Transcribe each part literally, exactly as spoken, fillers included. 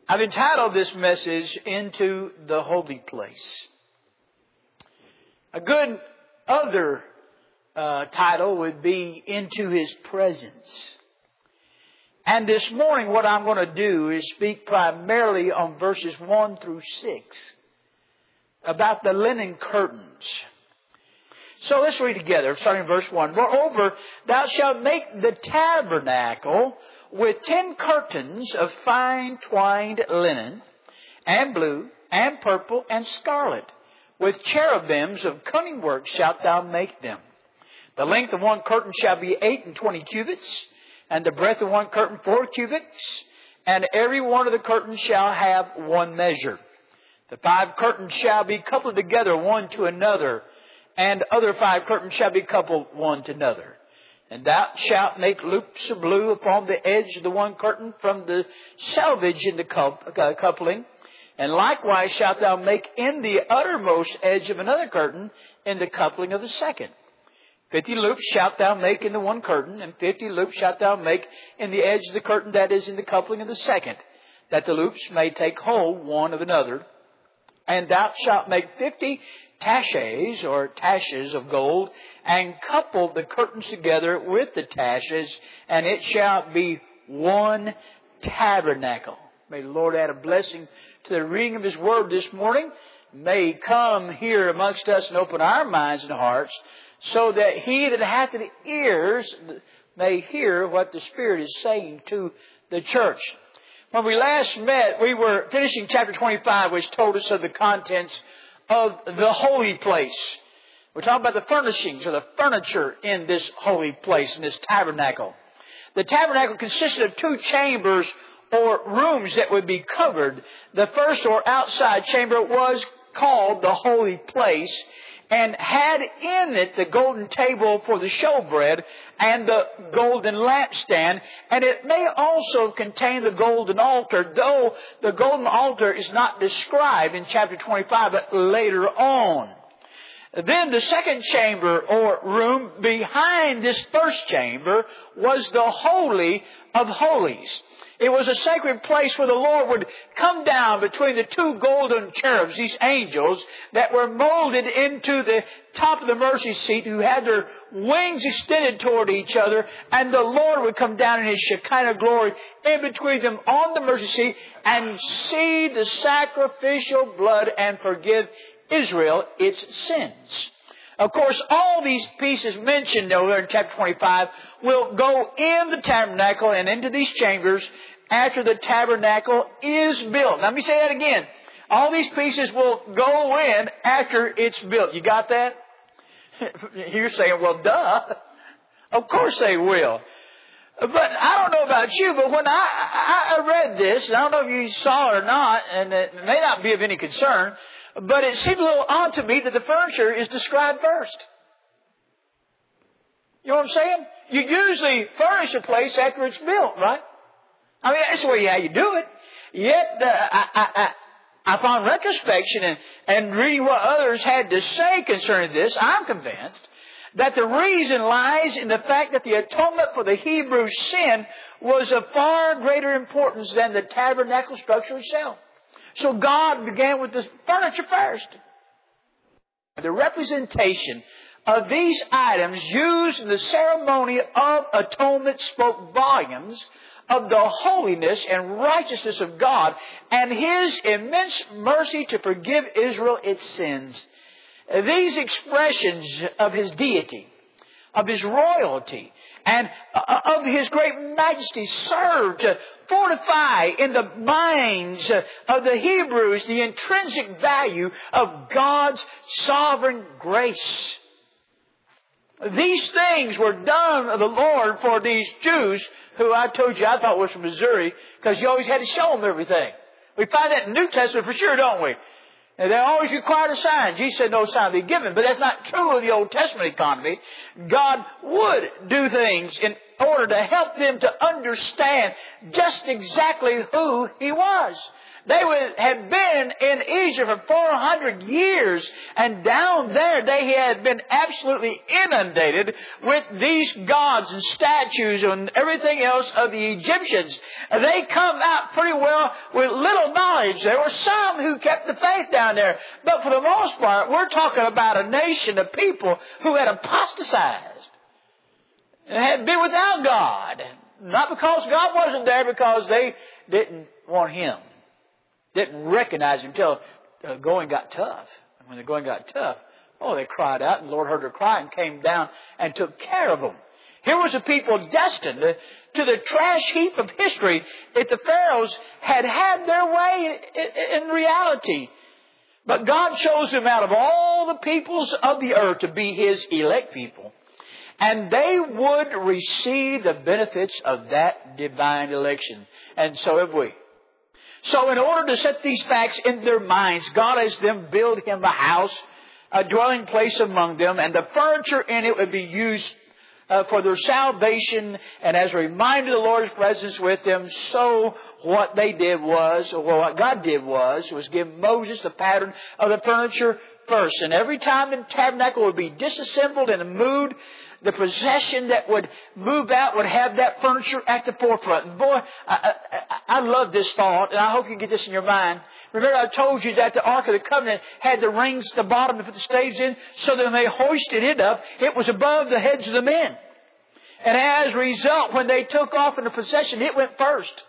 I've entitled this message, Into the Holy Place. A good other uh, title would be Into His Presence. And this morning what I'm going to do is speak primarily on verses one through six about the linen curtains. So let's read together, starting in verse one. Moreover, thou shalt make the tabernacle with ten curtains of fine twined linen, and blue, and purple, and scarlet. With cherubims of cunning work shalt thou make them. The length of one curtain shall be eight and twenty cubits, and the breadth of one curtain four cubits, and every one of the curtains shall have one measure. The five curtains shall be coupled together one to another, and other five curtains shall be coupled one to another. And thou shalt make loops of blue upon the edge of the one curtain from the selvage in the coupling. And likewise shalt thou make in the uttermost edge of another curtain in the coupling of the second. Fifty loops shalt thou make in the one curtain, and fifty loops shalt thou make in the edge of the curtain that is in the coupling of the second, that the loops may take hold one of another. And thou shalt make fifty taches or taches of gold, and couple the curtains together with the taches, and it shall be one tabernacle. May the Lord add a blessing to the reading of His Word this morning. May He come here amongst us and open our minds and hearts, so that he that hath the ears may hear what the Spirit is saying to the church. When we last met, we were finishing chapter twenty-five, which told us of the contents of the holy place. We're talking about the furnishings or the furniture in this holy place, in this tabernacle. The tabernacle consisted of two chambers or rooms that would be covered. The first or outside chamber was called the holy place, and had in it the golden table for the showbread and the golden lampstand. And it may also contain the golden altar, though the golden altar is not described in chapter twenty-five, but later on. Then the second chamber or room behind this first chamber was the Holy of Holies. It was a sacred place where the Lord would come down between the two golden cherubs, these angels that were molded into the top of the mercy seat, who had their wings extended toward each other, and the Lord would come down in His Shekinah glory in between them on the mercy seat and see the sacrificial blood and forgive Israel its sins. Of course, all these pieces mentioned over in chapter twenty-five will go in the tabernacle and into these chambers after the tabernacle is built. Now, let me say that again. All these pieces will go in after it's built. You got that? You're saying, well, duh. Of course they will. But I don't know about you, but when I, I, I read this, and I don't know if you saw it or not, and it may not be of any concern, but it seemed a little odd to me that the furniture is described first. You know what I'm saying? You usually furnish a place after it's built, right? I mean, that's the way how you do it. Yet, uh, I, I, I, upon retrospection and, and reading what others had to say concerning this, I'm convinced that the reason lies in the fact that the atonement for the Hebrew sin was of far greater importance than the tabernacle structure itself. So God began with the furniture first. The representation of these items used in the ceremony of atonement spoke volumes of the holiness and righteousness of God and His immense mercy to forgive Israel its sins. These expressions of His deity, of His royalty, and of His great majesty served to fortify in the minds of the Hebrews the intrinsic value of God's sovereign grace. These things were done of the Lord for these Jews, who I told you I thought was from Missouri, because you always had to show them everything. We find that in the New Testament for sure, don't we? And they always required a sign. Jesus said no sign be given. But that's not true of the Old Testament economy. God would do things in order to help them to understand just exactly who He was. They would have been in Egypt for four hundred years, and down there they had been absolutely inundated with these gods and statues and everything else of the Egyptians. They come out pretty well with little knowledge. There were some who kept the faith down there, but for the most part, we're talking about a nation of people who had apostatized and had been without God. Not because God wasn't there, because they didn't want Him. Didn't recognize Him until the going got tough. And when the going got tough, oh, they cried out, and the Lord heard their cry and came down and took care of them. Here was a people destined to the trash heap of history if the Pharaohs had had their way in reality. But God chose them out of all the peoples of the earth to be His elect people. And they would receive the benefits of that divine election. And so have we. So in order to set these facts in their minds, God has them build Him a house, a dwelling place among them, and the furniture in it would be used uh, for their salvation and as a reminder of the Lord's presence with them. So what they did was, or what God did was, was give Moses the pattern of the furniture first. And every time the tabernacle would be disassembled and moved, the procession that would move out would have that furniture at the forefront. And boy, I, I, I love this thought, and I hope you get this in your mind. Remember, I told you that the Ark of the Covenant had the rings at the bottom to put the staves in, so that when they hoisted it up, it was above the heads of the men. And as a result, when they took off in the procession, it went first.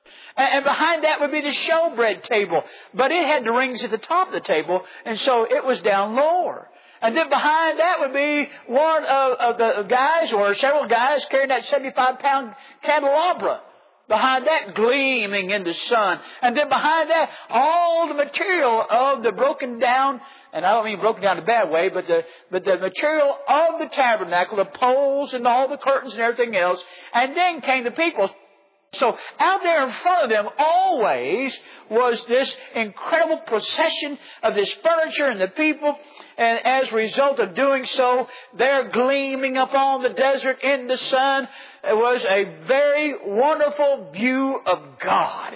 And behind that would be the showbread table. But it had the rings at the top of the table, and so it was down lower. And then behind that would be one of, of the guys, or several guys, carrying that seventy-five pound candelabra. Behind that, gleaming in the sun. And then behind that, all the material of the broken down, and I don't mean broken down in a bad way, but the, but the material of the tabernacle, the poles and all the curtains and everything else. And then came the people. So out there in front of them always was this incredible procession of this furniture and the people. And as a result of doing so, they're gleaming up on the desert in the sun. It was a very wonderful view of God.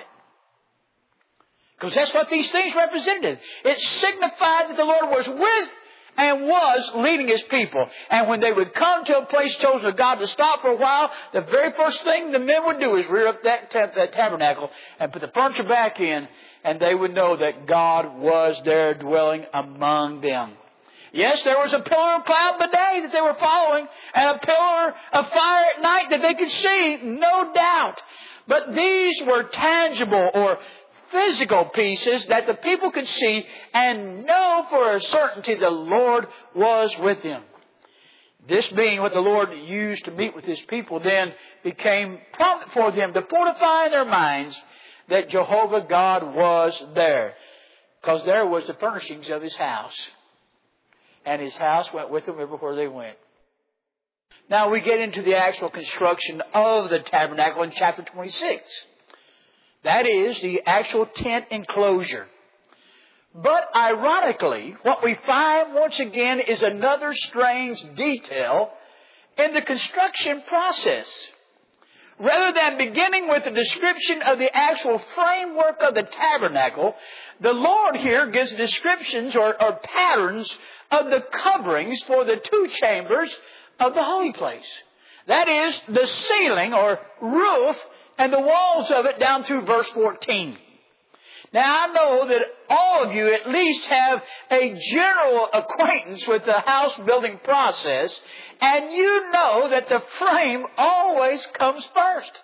Because that's what these things represented. It signified that the Lord was with and was leading His people. And when they would come to a place chosen of God to stop for a while, the very first thing the men would do is rear up that, tab- that tabernacle and put the furniture back in, and they would know that God was there dwelling among them. Yes, there was a pillar of cloud by day that they were following, and a pillar of fire at night that they could see, no doubt. But these were tangible or physical pieces that the people could see and know for a certainty the Lord was with them. This being what the Lord used to meet with His people, then became prominent for them to fortify in their minds that Jehovah God was there. Because there was the furnishings of His house. And His house went with them everywhere they went. Now we get into the actual construction of the tabernacle in chapter twenty-six. That is the actual tent enclosure. But ironically, what we find once again is another strange detail in the construction process. Rather than beginning with the description of the actual framework of the tabernacle, the Lord here gives descriptions or, or patterns of the coverings for the two chambers of the holy place. That is the ceiling or roof and the walls of it down through verse fourteen. Now I know that all of you at least have a general acquaintance with the house building process, and you know that the frame always comes first.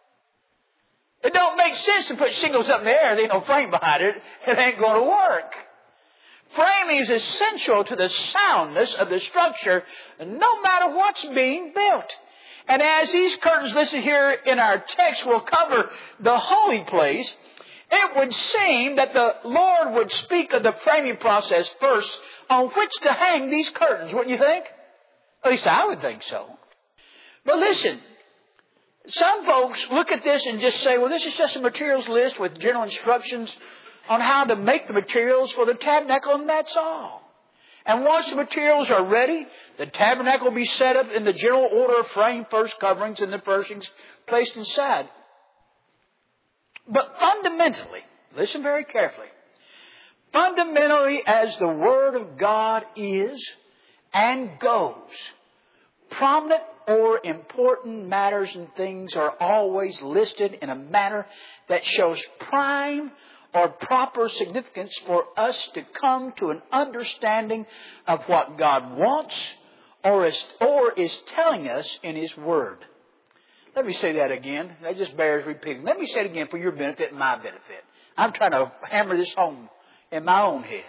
It don't make sense to put shingles up in the air, there ain't no frame behind it, it ain't going to work. Framing is essential to the soundness of the structure, no matter what's being built. And as these curtains listed here in our text will cover the holy place, it would seem that the Lord would speak of the framing process first on which to hang these curtains, wouldn't you think? At least I would think so. But listen, some folks look at this and just say, well, this is just a materials list with general instructions on how to make the materials for the tabernacle, and that's all. And once the materials are ready, the tabernacle will be set up in the general order of frame, first coverings, and the furnishings placed inside. But fundamentally, listen very carefully. Fundamentally, as the Word of God is and goes, prominent or important matters and things are always listed in a manner that shows prime or proper significance for us to come to an understanding of what God wants or is, or is telling us in His Word. Let me say that again. That just bears repeating. Let me say it again for your benefit and my benefit. I'm trying to hammer this home in my own head.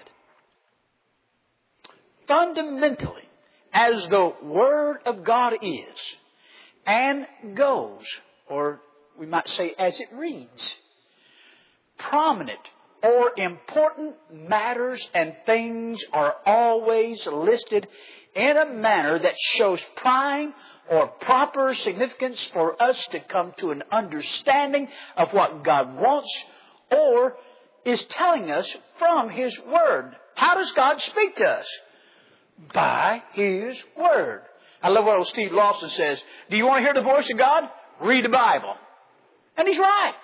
Fundamentally, as the Word of God is and goes, or we might say as it reads, prominent or important matters and things are always listed in a manner that shows prime or proper significance for us to come to an understanding of what God wants or is telling us from His Word. How does God speak to us? By His Word. I love what old Steve Lawson says. Do you want to hear the voice of God? Read the Bible. And he's right.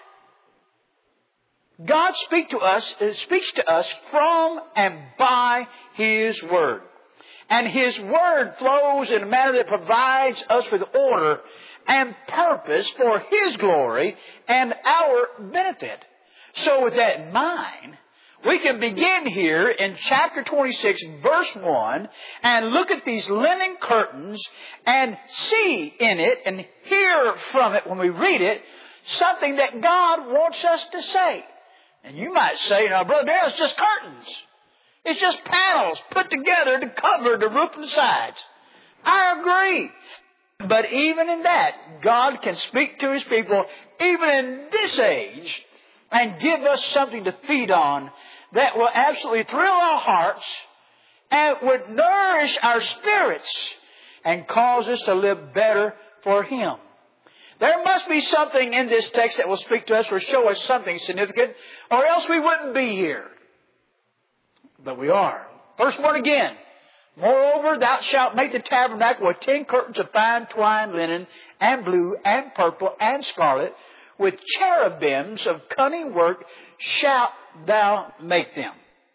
God speak to us, speaks to us from and by His Word. And His Word flows in a manner that provides us with order and purpose for His glory and our benefit. So with that in mind, we can begin here in chapter twenty-six, verse one, and look at these linen curtains and see in it and hear from it when we read it something that God wants us to say. And you might say, now, Brother Darrell, it's just curtains. It's just panels put together to cover the roof and the sides. I agree. But even in that, God can speak to His people, even in this age, and give us something to feed on that will absolutely thrill our hearts and would nourish our spirits and cause us to live better for Him. There must be something in this text that will speak to us or show us something significant, or else we wouldn't be here. But we are. Verse one again. Moreover, thou shalt make the tabernacle with ten curtains of fine twined linen, and blue, and purple, and scarlet, with cherubims of cunning work shalt thou make them.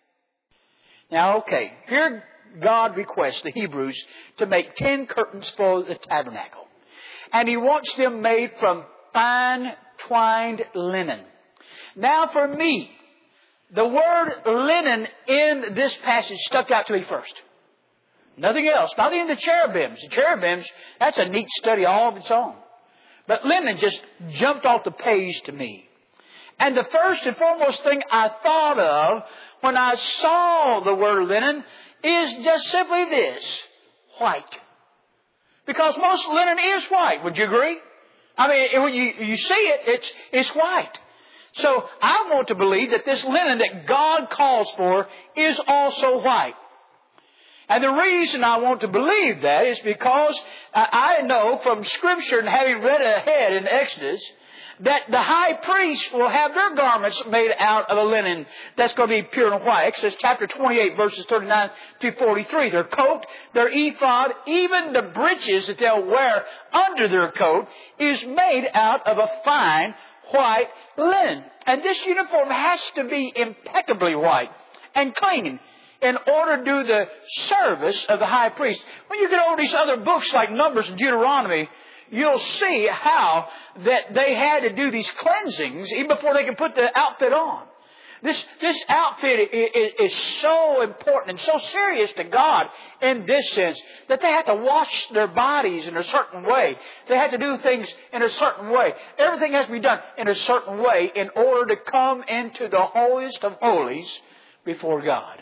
Now, okay, here God requests the Hebrews to make ten curtains for the tabernacle. And He wants them made from fine twined linen. Now for me, the word linen in this passage stuck out to me first. Nothing else. Not even the cherubims. The cherubims, that's a neat study all of its own. But linen just jumped off the page to me. And the first and foremost thing I thought of when I saw the word linen is just simply this: white. Because most linen is white. Would you agree? I mean, when you, you see it, it's, it's white. So I want to believe that this linen that God calls for is also white. And the reason I want to believe that is because I know from Scripture and having read ahead in Exodus that the high priest will have their garments made out of a linen that's going to be pure and white. Exodus chapter twenty-eight, verses thirty-nine to forty-three. Their coat, their ephod, even the breeches that they'll wear under their coat is made out of a fine white linen. And this uniform has to be impeccably white and clean in order to do the service of the high priest. When you get over these other books like Numbers and Deuteronomy, you'll see how that they had to do these cleansings even before they could put the outfit on. This, this outfit is, is so important and so serious to God in this sense that they had to wash their bodies in a certain way. They had to do things in a certain way. Everything has to be done in a certain way in order to come into the holiest of holies before God.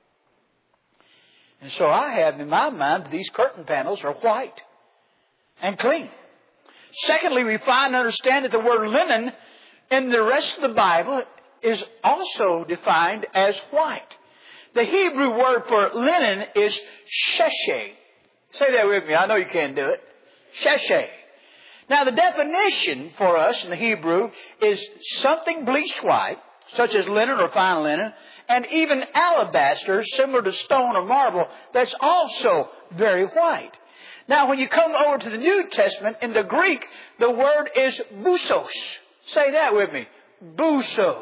And so I have in my mind that these curtain panels are white and clean. Secondly, we find and understand that the word linen in the rest of the Bible is also defined as white. The Hebrew word for linen is sheshe. Say that with me. I know you can't do it. Sheshe. Now, the definition for us in the Hebrew is something bleached white, such as linen or fine linen, and even alabaster, similar to stone or marble, that's also very white. Now, when you come over to the New Testament, in the Greek, the word is bousos. Say that with me. Bousos.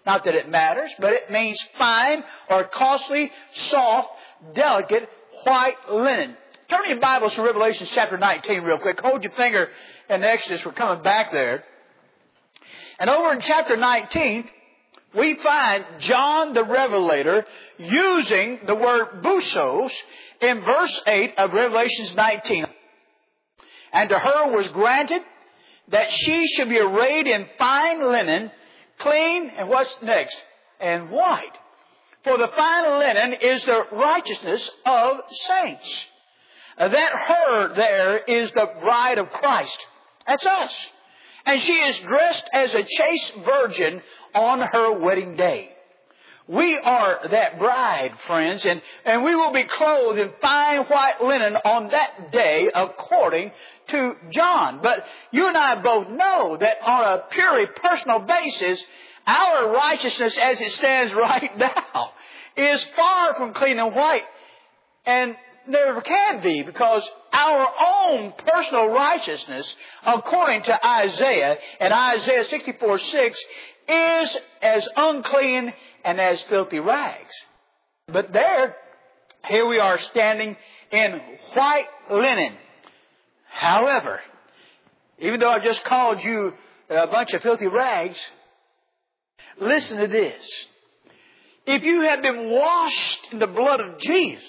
Not that it matters, but it means fine or costly, soft, delicate, white linen. Turn your Bibles to Revelation chapter nineteen real quick. Hold your finger in Exodus. We're coming back there. And over in chapter nineteen, we find John the Revelator using the word busos in verse eight of Revelation nineteen. And to her was granted that she should be arrayed in fine linen, clean, and what's next? And white. For the fine linen is the righteousness of saints. Uh, that her there is the bride of Christ. That's us. And she is dressed as a chaste virgin on her wedding day. We are that bride, friends, and, and we will be clothed in fine white linen on that day according to John. But you and I both know that on a purely personal basis, our righteousness as it stands right now is far from clean and white, and never can be, because our own personal righteousness, according to Isaiah, and Isaiah sixty-four six, is as unclean and as filthy rags. But there, here we are standing in white linen. However, even though I just called you a bunch of filthy rags, listen to this. If you have been washed in the blood of Jesus,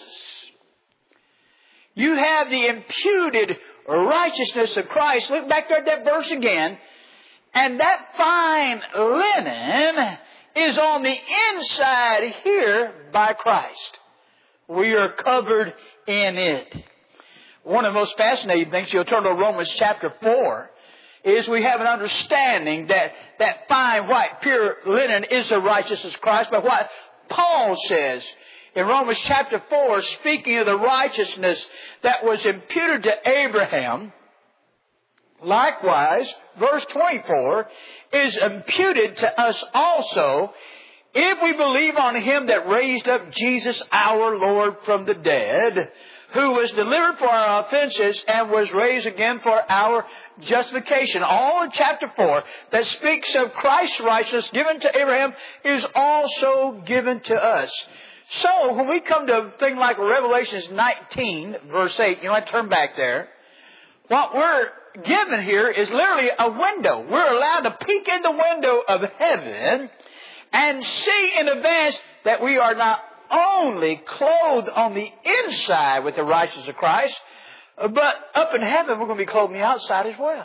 you have the imputed righteousness of Christ. Look back there at that verse again. And that fine linen is on the inside here by Christ. We are covered in it. One of the most fascinating things, you'll turn to Romans chapter four, is we have an understanding that that fine, white, pure linen is the righteousness of Christ. But what Paul says in Romans chapter four, speaking of the righteousness that was imputed to Abraham, likewise, verse twenty-four, is imputed to us also if we believe on Him that raised up Jesus our Lord from the dead, who was delivered for our offenses and was raised again for our justification. All in chapter four that speaks of Christ's righteousness given to Abraham is also given to us. So when we come to a thing like Revelation nineteen, verse eight, you know, I turn back there. What we're given here is literally a window. We're allowed to peek in the window of heaven and see in advance that we are not only clothed on the inside with the righteousness of Christ, but up in heaven we're going to be clothed on the outside as well.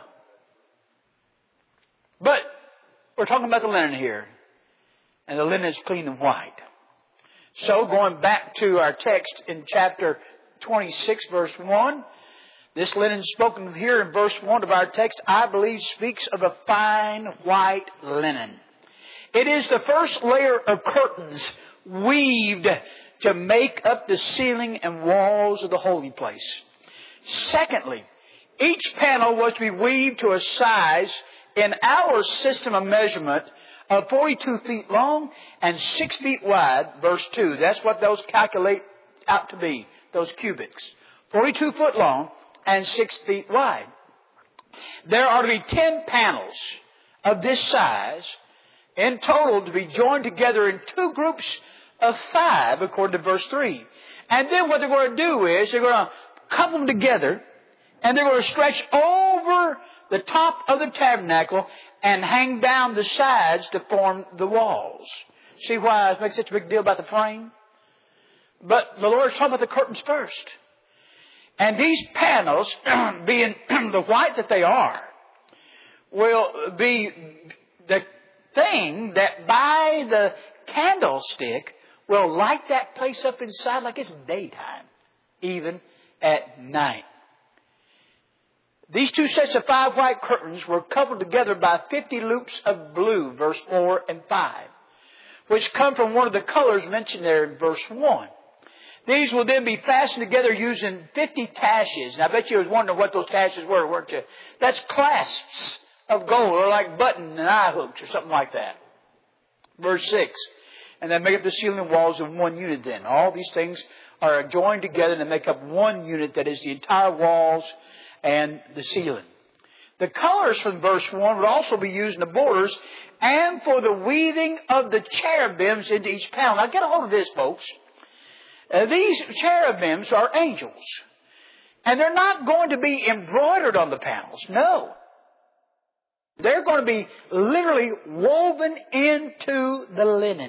But we're talking about the linen here. And the linen is clean and white. So going back to our text in chapter twenty-six, verse one, this linen spoken here in verse one of our text, I believe, speaks of a fine white linen. It is the first layer of curtains weaved to make up the ceiling and walls of the holy place. Secondly, each panel was to be weaved to a size in our system of measurement of forty-two feet long and six feet wide, verse two. That's what those calculate out to be, those cubits. forty-two foot long and six feet wide. There are to be ten panels of this size in total to be joined together in two groups of five, according to verse three. And then what they're going to do is they're going to couple them together and they're going to stretch over the top of the tabernacle and hang down the sides to form the walls. See why I make such a big deal about the frame? But the Lord's talking about the curtains first. And these panels, being the white that they are, will be the thing that by the candlestick will light that place up inside like it's daytime, even at night. These two sets of five white curtains were coupled together by fifty loops of blue, verse four and five, which come from one of the colors mentioned there in verse one. These will then be fastened together using fifty taches. And I bet you was wondering what those taches were, weren't you? That's clasps of gold, or like button and eye hooks or something like that. Verse six. And then make up the ceiling walls in one unit then. All these things are joined together to make up one unit that is the entire walls and the ceiling. The colors from verse one would also be used in the borders and for the weaving of the cherubims into each panel. Now get a hold of this, folks. Uh, these cherubims are angels. And they're not going to be embroidered on the panels. No. They're going to be literally woven into the linen.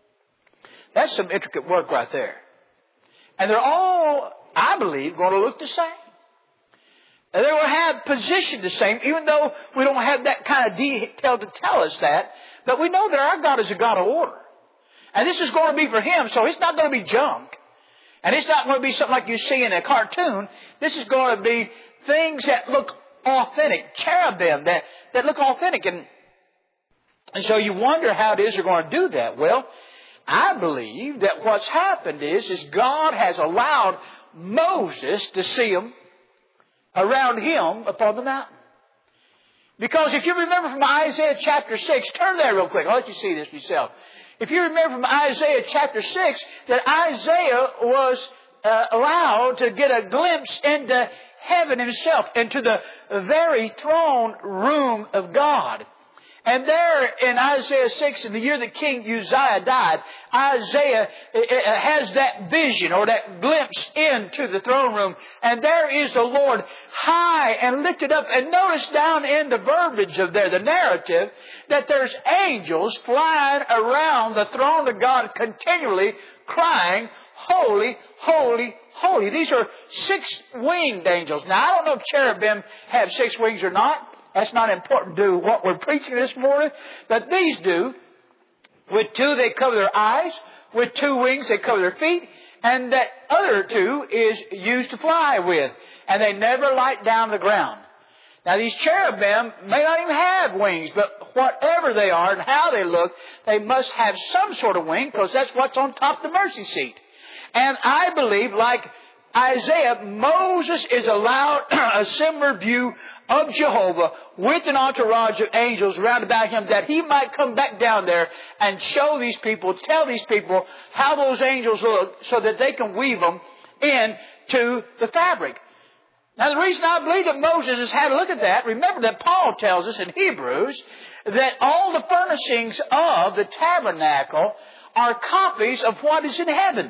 That's some intricate work right there. And they're all, I believe, going to look the same. And they will have position the same, even though we don't have that kind of detail to tell us that. But we know that our God is a God of order. And this is going to be for Him, so it's not going to be junk. And it's not going to be something like you see in a cartoon. This is going to be things that look authentic, cherubim that, that look authentic. And, and so you wonder how it is they're going to do that. Well, I believe that what's happened is, is God has allowed Moses to see them around him upon the mountain. Because if you remember from Isaiah chapter six, turn there real quick. I'll let you see this yourself. If you remember from Isaiah chapter six, that Isaiah was uh, allowed to get a glimpse into heaven himself, into the very throne room of God. And there in Isaiah six, in the year that King Uzziah died, Isaiah has that vision or that glimpse into the throne room. And there is the Lord high and lifted up. And notice down in the verbiage of there, the narrative, that there's angels flying around the throne of God continually crying, holy, holy, holy. These are six-winged angels. Now, I don't know if cherubim have six wings or not. That's not important to what we're preaching this morning. But these do. With two, they cover their eyes. With two wings, they cover their feet. And that other two is used to fly with. And they never light down the ground. Now, these cherubim may not even have wings, but whatever they are and how they look, they must have some sort of wing, because that's what's on top of the mercy seat. And I believe, like Isaiah, Moses is allowed a similar view of Jehovah with an entourage of angels round about him, that he might come back down there and show these people, tell these people how those angels look, so that they can weave them into the fabric. Now, the reason I believe that Moses has had a look at that, remember that Paul tells us in Hebrews that all the furnishings of the tabernacle are copies of what is in heaven.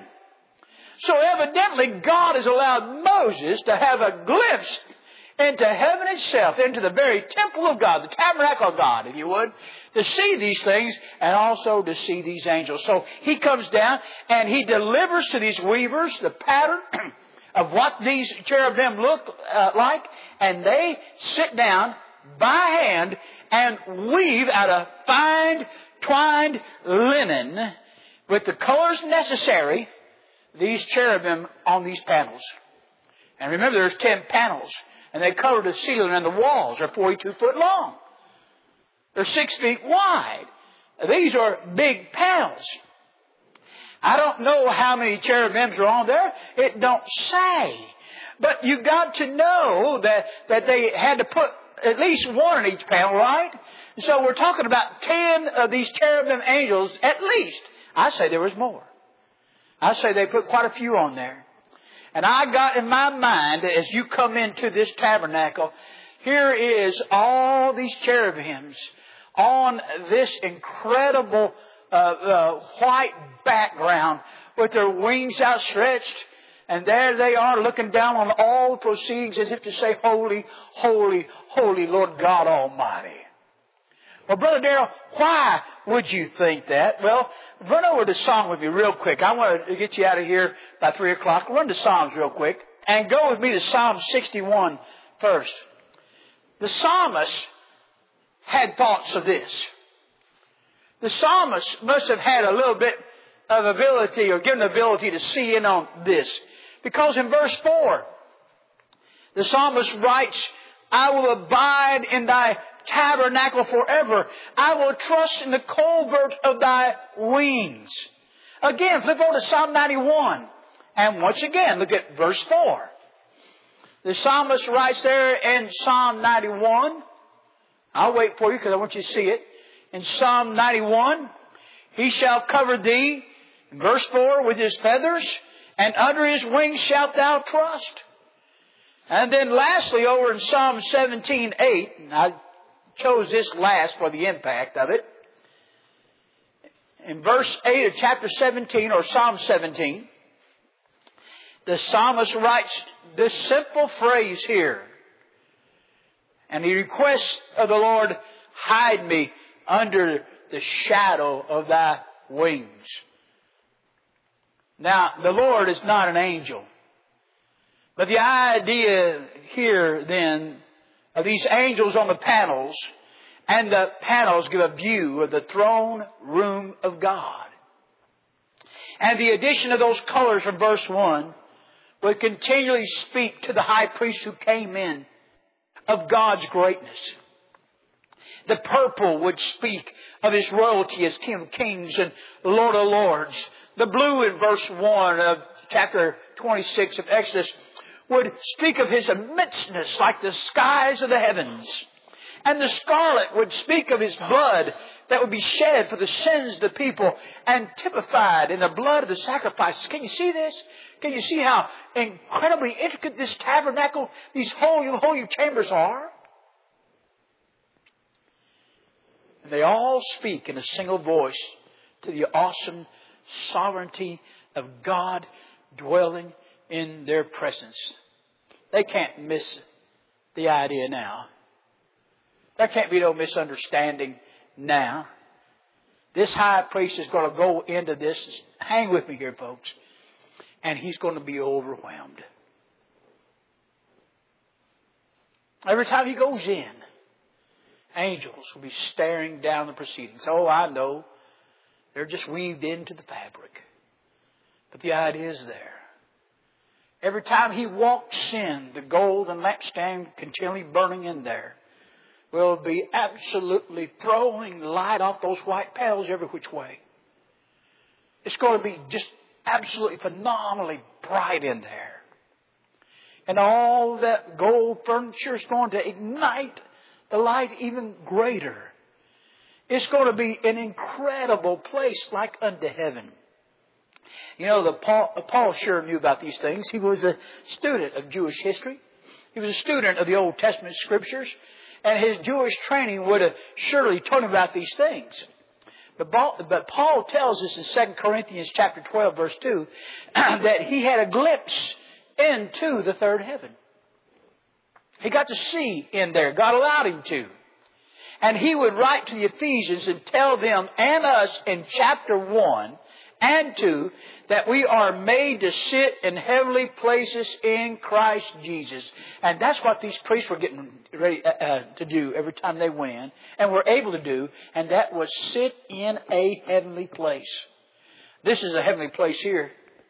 So evidently, God has allowed Moses to have a glimpse into heaven itself, into the very temple of God, the tabernacle of God, if you would, to see these things and also to see these angels. So he comes down and he delivers to these weavers the pattern of what these cherubim look uh, like, and they sit down by hand and weave out of fine twined linen with the colors necessary these cherubim on these panels. And remember, there's ten panels, and they cover the ceiling, and the walls are forty-two foot long. They're six feet wide. These are big panels. I don't know how many cherubims are on there. It don't say. But you got to know that, that they had to put at least one in each panel, right? So we're talking about ten of these cherubim angels at least. I say there was more. I say they put quite a few on there. And I got in my mind, as you come into this tabernacle, here is all these cherubims on this incredible uh, uh, white background with their wings outstretched. And there they are looking down on all the proceedings as if to say, holy, holy, holy Lord God Almighty. Well, Brother Darrell, why would you think that? Well, run over to Psalm with me real quick. I want to get you out of here by three o'clock. Run to Psalms real quick. And go with me to Psalm sixty-one first. The psalmist had thoughts of this. The psalmist must have had a little bit of ability, or given the ability to see in on this. Because in verse four, the psalmist writes, I will abide in thy tabernacle forever. I will trust in the covert of thy wings. Again, flip over to Psalm ninety-one. And once again, look at verse four. The psalmist writes there in Psalm ninety-one. I'll wait for you because I want you to see it. In Psalm ninety-one, he shall cover thee, in verse four, with his feathers, and under his wings shalt thou trust. And then lastly, over in Psalm seventeen eight, and I chose this last for the impact of it. in verse eight of chapter seventeen, or Psalm seventeen, the psalmist writes this simple phrase here. And he requests of the Lord, hide me under the shadow of thy wings. Now, the Lord is not an angel. But the idea here then of these angels on the panels, and the panels give a view of the throne room of God. And the addition of those colors from verse one would continually speak to the high priest who came in of God's greatness. The purple would speak of His royalty as King of Kings and Lord of Lords. The blue in verse one of chapter twenty-six of Exodus would speak of His immenseness like the skies of the heavens. And the scarlet would speak of His blood that would be shed for the sins of the people and typified in the blood of the sacrifices. Can you see this? Can you see how incredibly intricate this tabernacle, these holy, holy chambers are? And they all speak in a single voice to the awesome sovereignty of God dwelling in their presence. They can't miss the idea now. There can't be no misunderstanding now. This high priest is going to go into this. Hang with me here, folks. And he's going to be overwhelmed. Every time he goes in, angels will be staring down the proceedings. Oh, I know. They're just weaved into the fabric. But the idea is there. Every time he walks in, the golden lampstand continually burning in there will be absolutely throwing light off those white panels every which way. It's going to be just absolutely phenomenally bright in there. And all that gold furniture is going to ignite the light even greater. It's going to be an incredible place like unto heaven. You know, the Paul, Paul sure knew about these things. He was a student of Jewish history. He was a student of the Old Testament Scriptures. And his Jewish training would have surely told him about these things. But Paul, but Paul tells us in Second Corinthians chapter twelve, verse two, that he had a glimpse into the third heaven. He got to see in there. God allowed him to. And he would write to the Ephesians and tell them and us in chapter one and two that we are made to sit in heavenly places in Christ Jesus. And that's what these priests were getting ready uh, to do every time they went in, and were able to do, and that was sit in a heavenly place. This is a heavenly place here.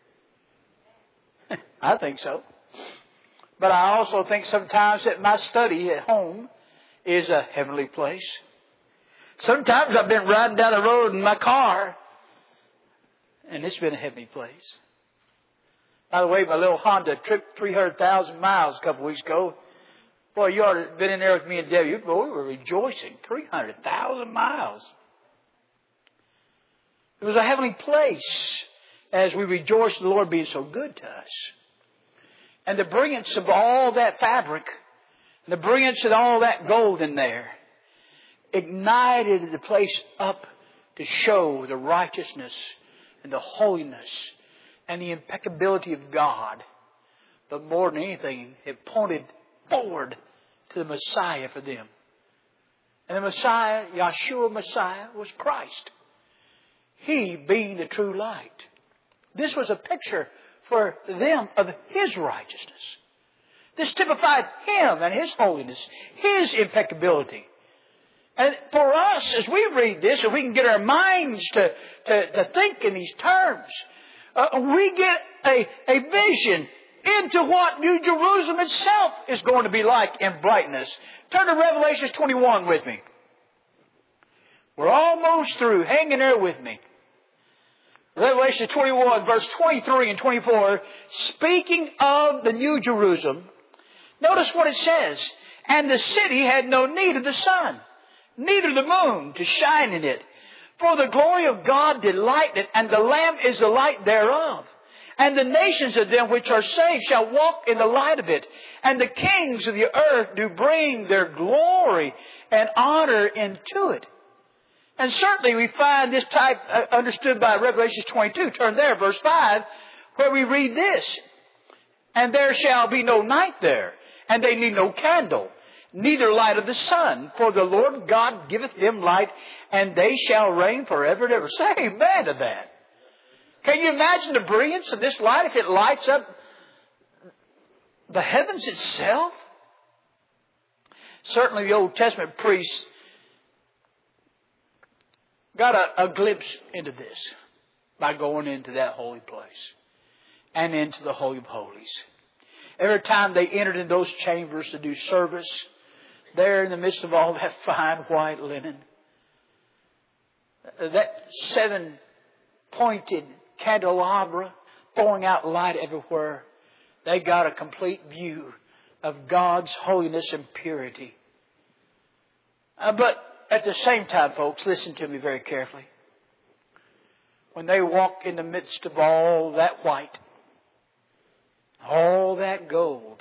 I think so. But I also think sometimes that my study at home is a heavenly place. Sometimes I've been riding down the road in my car, and it's been a heavenly place. By the way, my little Honda tripped three hundred thousand miles a couple of weeks ago. Boy, you ought to have been in there with me and Debbie. Boy, we were rejoicing. three hundred thousand miles. It was a heavenly place as we rejoiced in the Lord being so good to us. And the brilliance of all that fabric, and the brilliance of all that gold in there, ignited the place up to show the righteousness and the holiness and the impeccability of God. But more than anything, it pointed forward to the Messiah for them. And the Messiah, Yeshua Messiah, was Christ. He being the true light. This was a picture for them of His righteousness. This typified Him and His holiness, His impeccability. And for us, as we read this, if we can get our minds to, to, to think in these terms, uh, we get a, a vision into what New Jerusalem itself is going to be like in brightness. Turn to Revelation twenty-one with me. We're almost through. Hang in there with me. Revelation twenty-one, verse twenty-three and twenty-four, speaking of the New Jerusalem, notice what it says. And the city had no need of the sun, neither the moon to shine in it. For the glory of God did lighten it, and the Lamb is the light thereof. And the nations of them which are saved shall walk in the light of it. And the kings of the earth do bring their glory and honor into it. And certainly we find this type uh, understood by Revelation twenty-two. Turn there, verse five, where we read this. And there shall be no night there, and they need no candle, neither light of the sun. For the Lord God giveth them light, and they shall reign forever and ever. Say amen to that. Can you imagine the brilliance of this light if it lights up the heavens itself? Certainly the Old Testament priests got a, a glimpse into this by going into that holy place and into the Holy of Holies. Every time they entered in those chambers to do service, there in the midst of all that fine white linen, that seven-pointed candelabra pouring out light everywhere, they got a complete view of God's holiness and purity. Uh, but at the same time, folks, listen to me very carefully. When they walk in the midst of all that white, all that gold,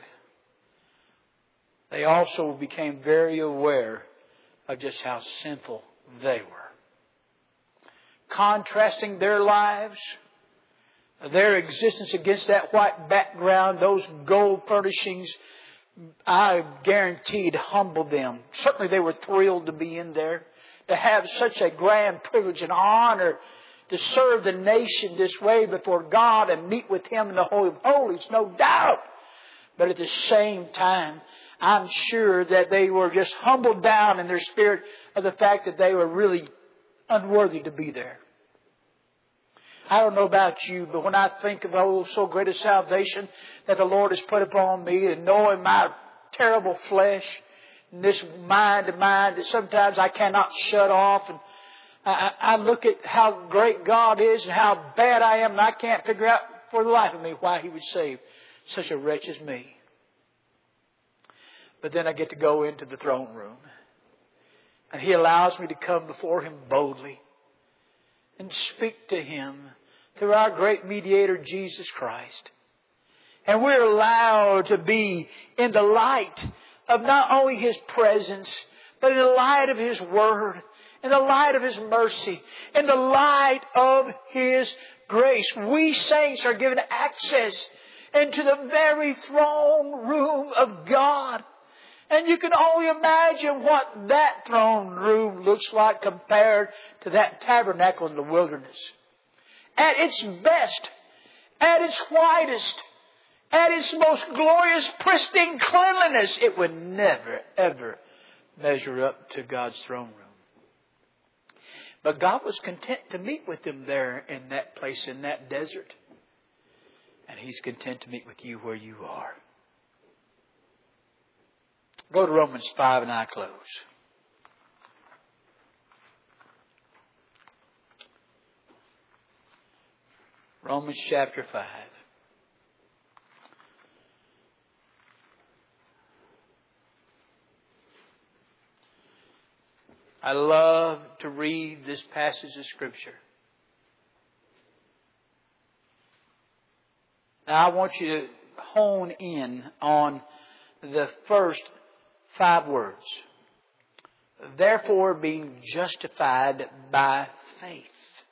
they also became very aware of just how sinful they were. Contrasting their lives, their existence against that white background, those gold furnishings, I guaranteed humbled them. Certainly they were thrilled to be in there, to have such a grand privilege and honor to serve the nation this way before God and meet with Him in the Holy of Holies, no doubt. But at the same time, I'm sure that they were just humbled down in their spirit of the fact that they were really unworthy to be there. I don't know about you, but when I think of, oh, so great a salvation that the Lord has put upon me, and knowing my terrible flesh, and this mind of mine that sometimes I cannot shut off, and I, I look at how great God is and how bad I am, and I can't figure out for the life of me why He would save such a wretch as me. But then I get to go into the throne room, and He allows me to come before Him boldly and speak to Him through our great mediator, Jesus Christ. And we're allowed to be in the light of not only His presence, but in the light of His Word, in the light of His mercy, in the light of His grace. We saints are given access into the very throne room of God. And you can only imagine what that throne room looks like compared to that tabernacle in the wilderness. At its best, at its whitest, at its most glorious, pristine cleanliness, it would never, ever measure up to God's throne room. But God was content to meet with them there in that place, in that desert. And He's content to meet with you where you are. Go to Romans five and I close. Romans chapter five. I love to read this passage of Scripture. Now I want you to hone in on the first five words. Therefore, being justified by faith.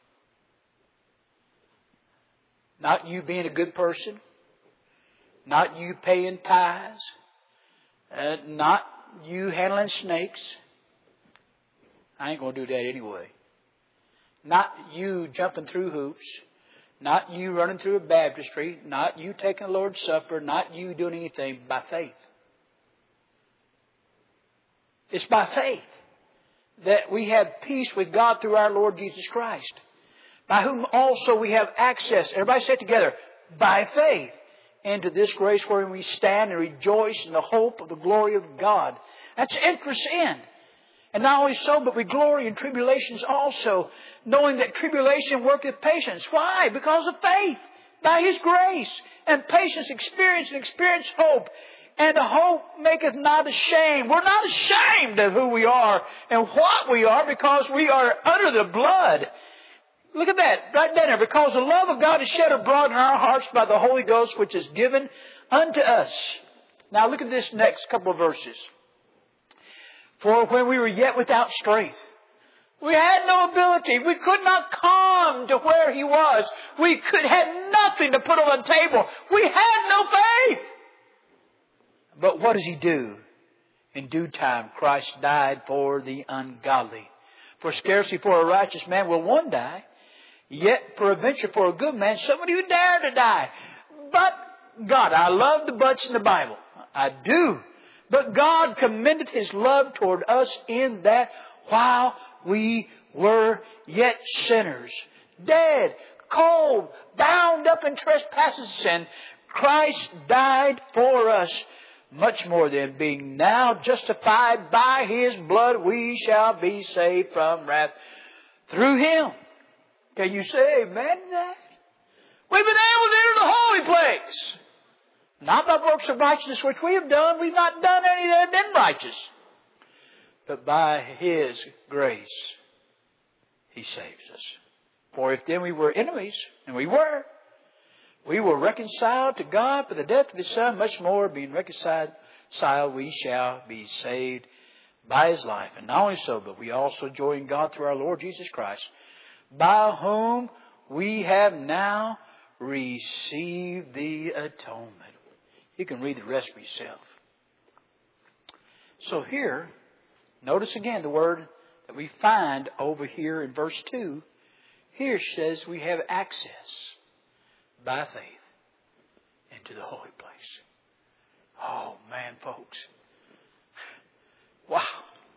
Not you being a good person. Not you paying tithes. Uh, not you handling snakes. I ain't going to do that anyway. Not you jumping through hoops. Not you running through a baptistry. Not you taking the Lord's Supper. Not you doing anything. By faith. It's by faith that we have peace with God through our Lord Jesus Christ, by whom also we have access. Everybody say it together. By faith into this grace wherein we stand and rejoice in the hope of the glory of God. That's interest in. And not only so, but we glory in tribulations also, knowing that tribulation worketh patience. Why? Because of faith. By His grace. And patience, experience, and experience hope. And the hope maketh not ashamed. We're not ashamed of who we are and what we are, because we are under the blood. Look at that, right there. Because the love of God is shed abroad in our hearts by the Holy Ghost, which is given unto us. Now look at this next couple of verses. For when we were yet without strength, We had no ability. We could not come to where He was. We could had nothing to put on the table. We had no faith. But what does He do? In due time, Christ died for the ungodly. For scarcely for a righteous man will one die. Yet peradventure for a good man, some would even dare to die. But God, I love the buts in the Bible. I do. But God commended His love toward us in that while we were yet sinners, dead, cold, bound up in trespasses and sin, Christ died for us. Much more than being now justified by His blood, we shall be saved from wrath through Him. Can you say amen to that? We've been able to enter the holy place. Not by works of righteousness which we have done. We've not done any that have been righteous. But by His grace, He saves us. For if then we were enemies, and we were, we were reconciled to God by the death of His Son, much more being reconciled, we shall be saved by His life. And not only so, but we also joy in God through our Lord Jesus Christ, by whom we have now received the atonement. You can read the rest for yourself. So here, notice again the word that we find over here in verse two. Here says we have access by faith into the holy place. Oh man, folks. Wow.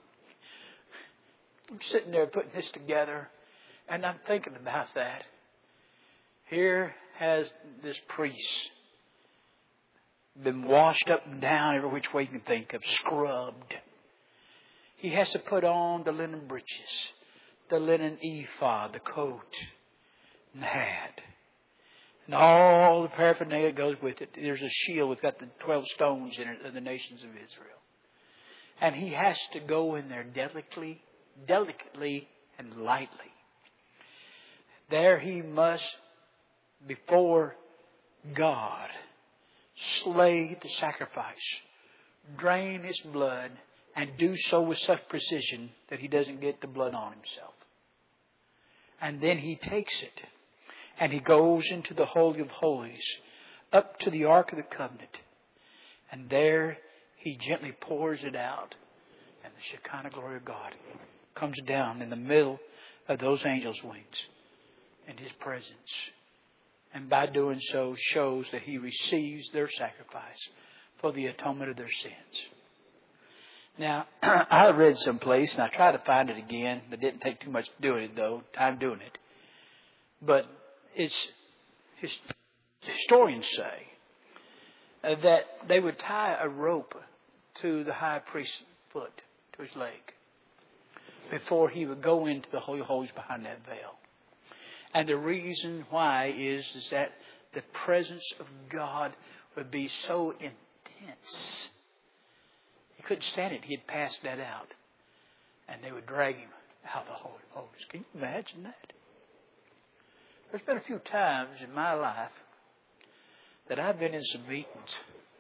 I'm sitting there putting this together and I'm thinking about that. Here has this priest been washed up and down every which way you can think of, scrubbed. He has to put on the linen breeches, the linen ephod, the coat, and the hat, and all the paraphernalia that goes with it. There's a shield that's got the twelve stones in it of the nations of Israel. And he has to go in there delicately, delicately and lightly. There he must, before God, slay the sacrifice, drain its blood, and do so with such precision that he doesn't get the blood on himself. And then he takes it and he goes into the Holy of Holies, up to the Ark of the Covenant. And there he gently pours it out. And the Shekinah glory of God comes down in the middle of those angels' wings in His presence. And by doing so shows that He receives their sacrifice for the atonement of their sins. Now, I read someplace, and I tried to find it again. It didn't take too much doing it, though, time doing it. But it's his, historians say uh, that they would tie a rope to the high priest's foot, to his leg, before he would go into the Holy of Holies behind that veil. And the reason why is, is that the presence of God would be so intense. He couldn't stand it. He'd pass that out. And they would drag him out of the Holy of Holies. Can you imagine that? There's been a few times in my life that I've been in some meetings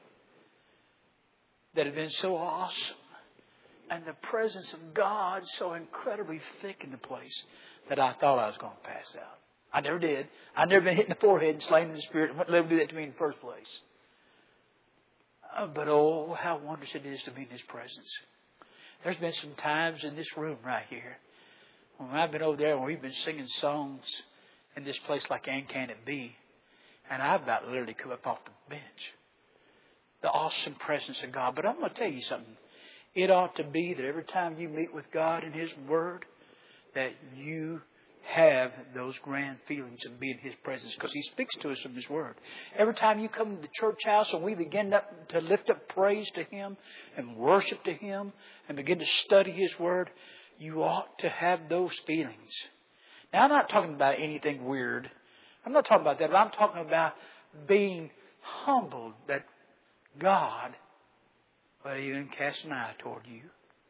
that have been so awesome. And the presence of God so incredibly thick in the place that I thought I was going to pass out. I never did. I've never been hit in the forehead and slain in the Spirit. And what let him do that to me in the first place? Uh, but oh, how wondrous it is to be in His presence. There's been some times in this room right here when I've been over there and we've been singing songs in this place like And Can It Be? And I've about literally come up off the bench. The awesome presence of God. But I'm going to tell you something. It ought to be that every time you meet with God in His Word, that you have those grand feelings of being in His presence, because He speaks to us from His Word. Every time you come to the church house and we begin up to lift up praise to Him and worship to Him and begin to study His Word, you ought to have those feelings. Now, I'm not talking about anything weird. I'm not talking about that, but I'm talking about being humbled that God would even cast an eye toward you.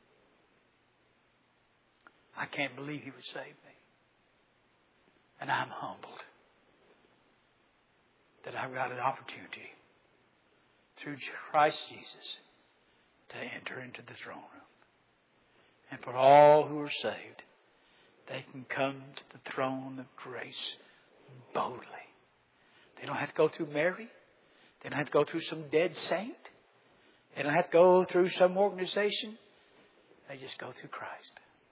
I can't believe He would save me. And I'm humbled that I've got an opportunity through Christ Jesus to enter into the throne room. And for all who are saved, they can come to the throne of grace boldly. They don't have to go through Mary. They don't have to go through some dead saint. They don't have to go through some organization. They just go through Christ.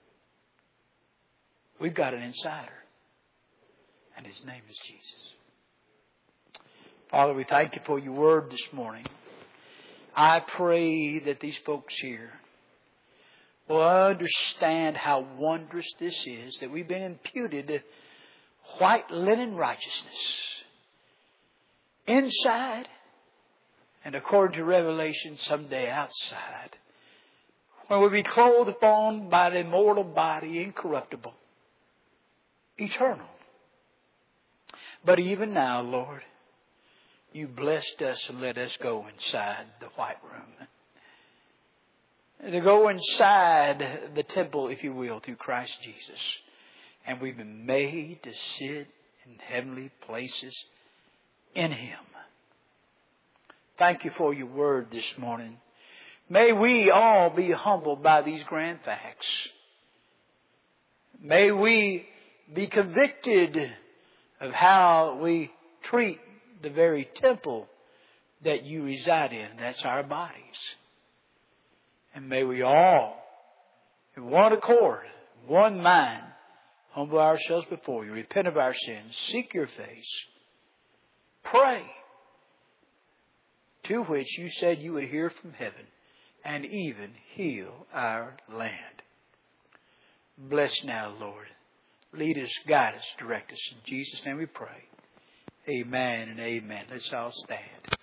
We've got an insider. And His name is Jesus. Father, we thank You for Your word this morning. I pray that these folks here will understand how wondrous this is, that we've been imputed white linen righteousness inside, and according to Revelation, someday outside, when we'll be clothed upon by the immortal body, incorruptible, eternal. But even now, Lord, You blessed us and let us go inside the white room. To go inside the temple, if you will, through Christ Jesus. And we've been made to sit in heavenly places in Him. Thank You for Your word this morning. May we all be humbled by these grand facts. May we be convicted of how we treat the very temple that You reside in. That's our bodies. And may we all, in one accord, one mind, humble ourselves before You, repent of our sins, seek Your face, pray, to which You said You would hear from heaven and even heal our land. Bless now, Lord. Lead us, guide us, direct us. In Jesus' name we pray. Amen and amen. Let's all stand.